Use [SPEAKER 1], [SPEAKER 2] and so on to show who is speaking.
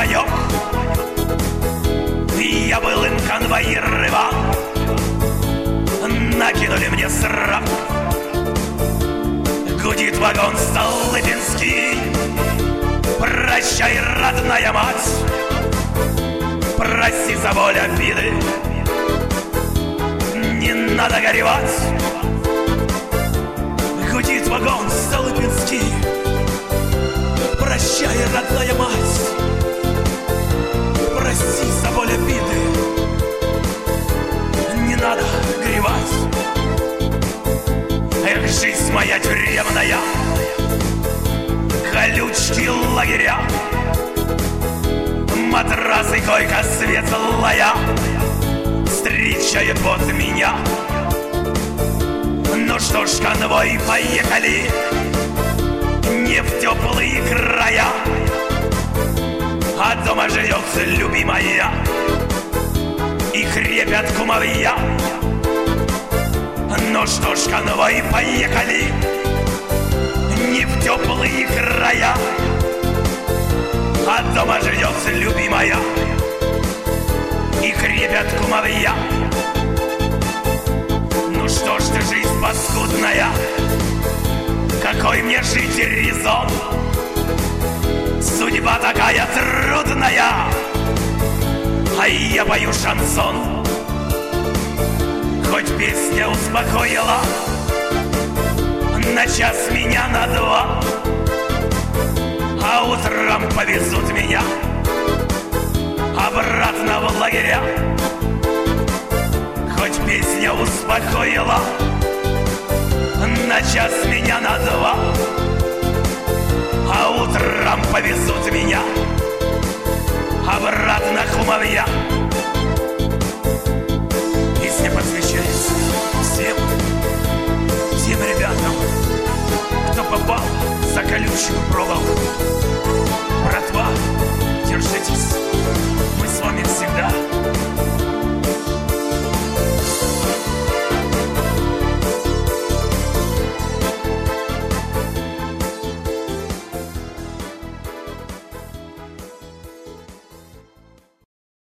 [SPEAKER 1] паёк. Я был им конвоирован, накинули мне срок. Гудит вагон Столыпинский. Прощай, родная мать, прости за боль обиды, не надо горевать. Гудит вагон Столыпинский. Прощай, родная мать, прости за боль обиды, не надо горевать. Эх, жизнь моя тюремная, колючки, лагеря, матрасы, койка светлая встречает вот меня. Ну что ж, конвой, поехали не в теплые края, а дома живет любимая и крепят кумовья. Ну что ж, конвой, поехали не в теплые края, а дома живет любимая и крепят кумовья. Ну что ж ты, жизнь паскудная, какой мне жить резон? Судьба такая трудная, а я пою шансон. Хоть песня успокоила на час меня, на два, а утром повезут меня обратно в лагеря. Хоть песня успокоила на час меня, на два, а утром повезут меня обратно в кумовья. Песня посвящается всем тем ребятам, кто попал за колючую проволоку.